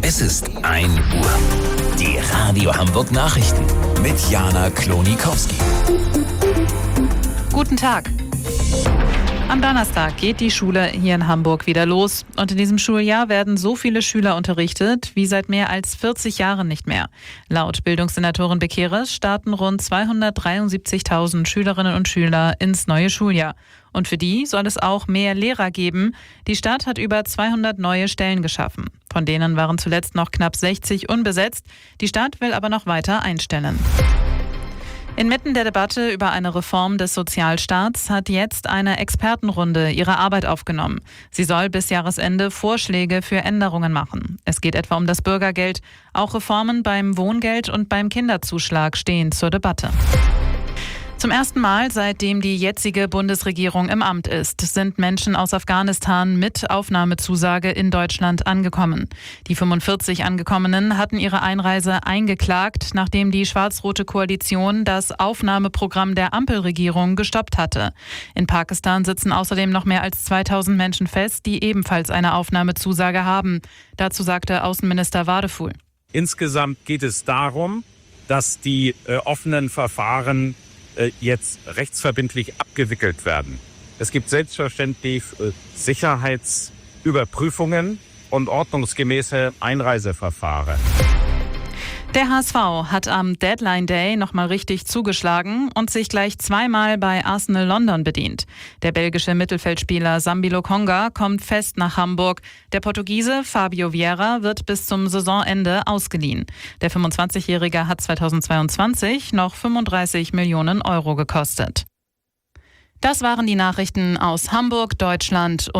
Es ist 1 Uhr. Die Radio Hamburg Nachrichten mit Jana Klonikowski. Guten Tag. Am Donnerstag geht die Schule hier in Hamburg wieder los. Und in diesem Schuljahr werden so viele Schüler unterrichtet wie seit mehr als 40 Jahren nicht mehr. Laut Bildungssenatorin Bekeres starten rund 273.000 Schülerinnen und Schüler ins neue Schuljahr. Und für die soll es auch mehr Lehrer geben. Die Stadt hat über 200 neue Stellen geschaffen. Von denen waren zuletzt noch knapp 60 unbesetzt. Die Stadt will aber noch weiter einstellen. Inmitten der Debatte über eine Reform des Sozialstaats hat jetzt eine Expertenrunde ihre Arbeit aufgenommen. Sie soll bis Jahresende Vorschläge für Änderungen machen. Es geht etwa um das Bürgergeld. Auch Reformen beim Wohngeld und beim Kinderzuschlag stehen zur Debatte. Zum ersten Mal, seitdem die jetzige Bundesregierung im Amt ist, sind Menschen aus Afghanistan mit Aufnahmezusage in Deutschland angekommen. Die 45 Angekommenen hatten ihre Einreise eingeklagt, nachdem die schwarz-rote Koalition das Aufnahmeprogramm der Ampelregierung gestoppt hatte. In Pakistan sitzen außerdem noch mehr als 2000 Menschen fest, die ebenfalls eine Aufnahmezusage haben. Dazu sagte Außenminister Wadeful. Insgesamt geht es darum, dass die offenen Verfahren jetzt rechtsverbindlich abgewickelt werden. Es gibt selbstverständlich Sicherheitsüberprüfungen und ordnungsgemäße Einreiseverfahren. Der HSV hat am Deadline Day nochmal richtig zugeschlagen und sich gleich zweimal bei Arsenal London bedient. Der belgische Mittelfeldspieler Sambi Lokonga kommt fest nach Hamburg. Der Portugiese Fabio Vieira wird bis zum Saisonende ausgeliehen. Der 25-Jährige hat 2022 noch 35 Millionen Euro gekostet. Das waren die Nachrichten aus Hamburg, Deutschland und